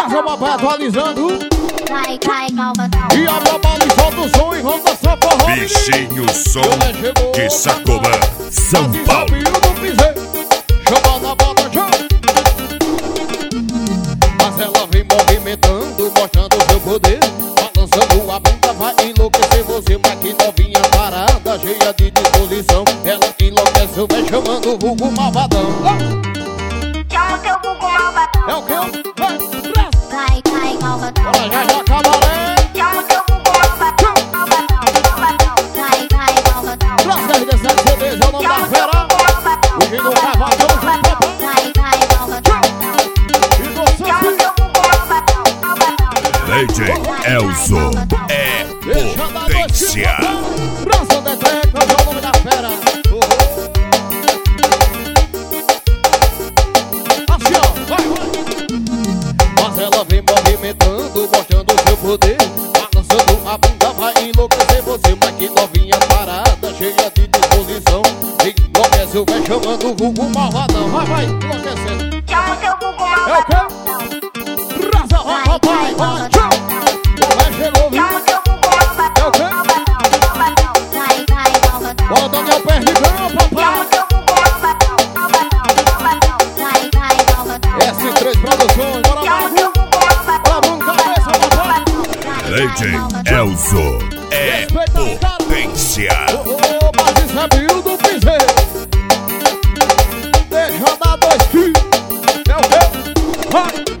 Brasil papai atualizando. Cai, malvadão. E abre a bala e solta o som e vamos dançar forró. Bichinho som de Sacomã, São Paulo. Chama na bota, chama. Mas ela vem movimentando, mostrando o seu poder. Balançando a bunda, vai enlouquecer você. Mas que novinha parada, cheia de disposição. Ela enlouquece, vai chamando o vulgo malvadão. Chama o teu vulgo malvadão. É o que? Cai, malvadão. Olha, já cabaré. Chama o teu vulgo malvadão. Malvadão. Cai, malvadão. Traz 17 CDs, é o nome da fera. Hoje no cavadão, junto papai. Cai, malvadão. E você, Chama o teu vulgo malvadão. DJ Elzo é potência. Braça de Tecla, é o nome da fera. Assim, ó, vai. Mas ela vem movimentando, mostrando o seu poder. Balançando a bunda, vai enlouquecer você. Mas que novinha parada, cheia de disposição. Enlouquece, vai chamando o vulgo malvadão. Vai, enlouquecendo. Chama o teu vulgo É o malvadão. quê? Braça, vai, papai, vai. O ré chegou, viu? Chama o teu vulgo malvadão. É o quê? Malvadão. Cai, malvadão. Bora, Daniel Perdigão, Chama o papai. teu vulgo malvadão. Malvadão. Cai, malvadão. S3 Produções, bora lá, Chama o viu? teu vulgo malvadão. Bora, vamos, cabeça, papai. DJ Elzo é potência. Mas isso é Bill do Piseiro. Deixa eu dar 2 quilos. É o quê? Vai.